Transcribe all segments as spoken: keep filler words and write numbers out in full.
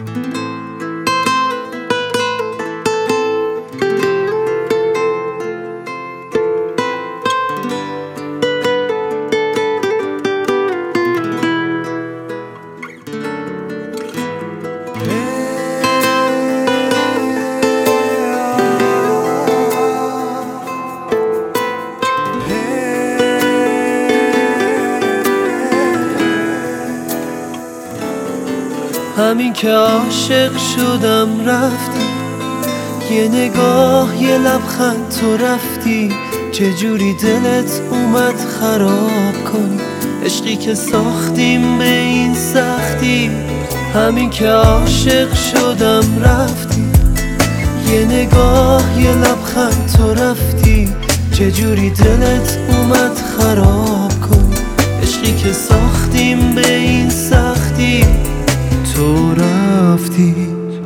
همین که عاشق شدم رفتی، یه نگاه یه لبخند تو رفتی، چجوری دلت اومد خراب کنی عشقی که ساختیم به این سختی. همین که عاشق شدم رفتی، یه نگاه یه لبخند تو رفتی، چجوری دلت اومد خراب کنی عشقی که ساختیم به این سختی. تو رفتی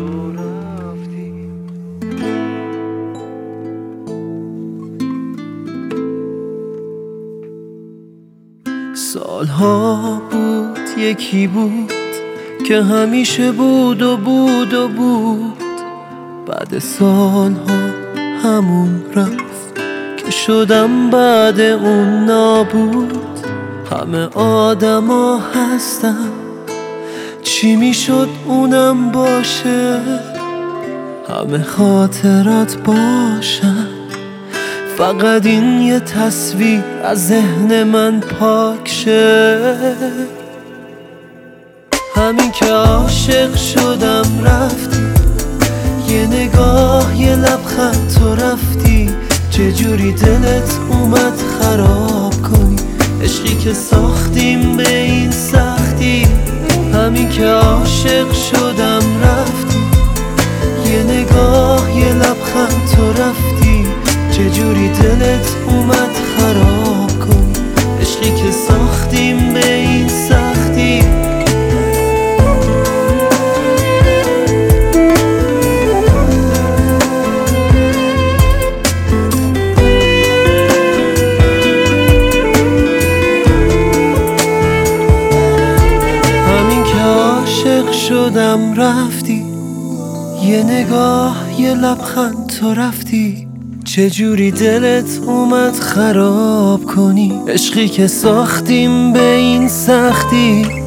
سالها بود یکی بود که همیشه بود و بود و بود، بعد سالها همون رفت که شدم بعد اون نابود. همه آدما هستن، چی میشد اونم باشه، همه خاطرات باشن، فقط این یه تصویر از ذهن من پاک شه. همین که عاشق شدم رفتی، یه نگاه یه لبخند تو رفتی، چجوری دلت اومد خراب کنی عشقی که ساختیم به این سختی. همین که عاشق شدم رفتی، یه نگاه یه لبخند تو رفتی، چجوری دلت اومد خراب کنی عشقی که ساختیم به این سختی. شدم رفتی، یه نگاه یه لبخند تو رفتی، چجوری دلت اومد خراب کنی عشقی که ساختیم به این سختی.